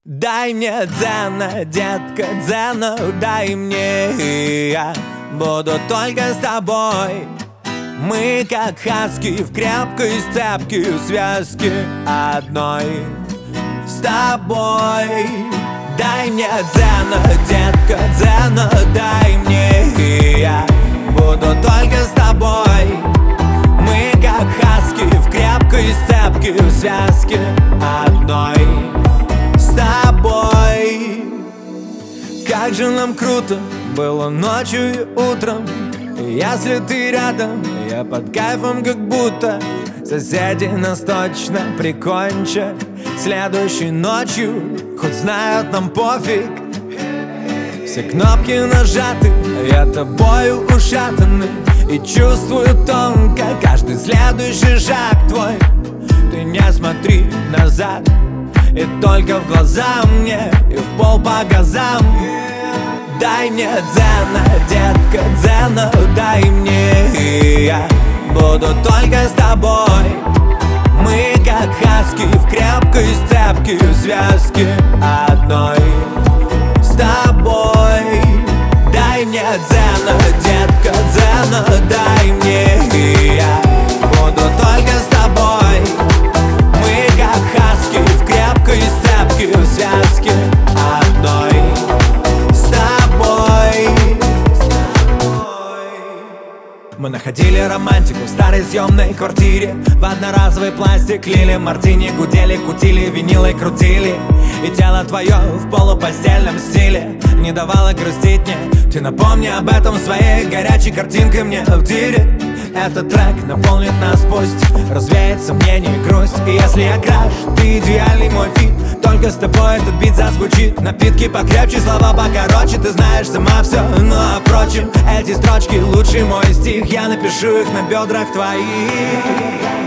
Дай мне дзена, детка, дзена, дай мне, я буду только с тобой. Мы как хаски в крепкой сцепке, в связке одной с тобой. Дай мне дзена, детка, дзена, дай мне, я буду только с тобой. Мы как хаски в крепкой сцепке, в связке одной с тобой. Как же нам круто было ночью и утром. И если ты рядом, я под кайфом как будто. Соседи нас точно прикончат следующей ночью, хоть знают, нам пофиг. Все кнопки нажаты, я тобою ушатанный и чувствую тонко каждый следующий шаг твой. Ты не смотри назад, и только в глаза мне, и в пол по газам. Дай мне дзена, детка, дзена, дай мне, я буду только с тобой. Мы как хаски в крепкой сцепке, в связке одной с тобой. Дай мне дзена, детка, дзена, дай мне, я буду только с тобой. Мы как хаски в крепкой сцепке, в связке одной с тобой. Мы находили романтику в старой съемной квартире. В одноразовый пластик лили мартини, гудели, кутили, винилой крутили. И тело твое в полупостельном стиле не давало грустить мне. Ты напомни об этом своей горячей картинкой мне в директ. Этот трек наполнит нас, пусть развеет сомнения и грусть. И если я краш, ты идеальный мой фит. Только с тобой этот бит зазвучит. Напитки покрепче, слова покороче. Ты знаешь сама все, но впрочем, эти строчки лучший мой стих. Я напишу их на бедрах твоих.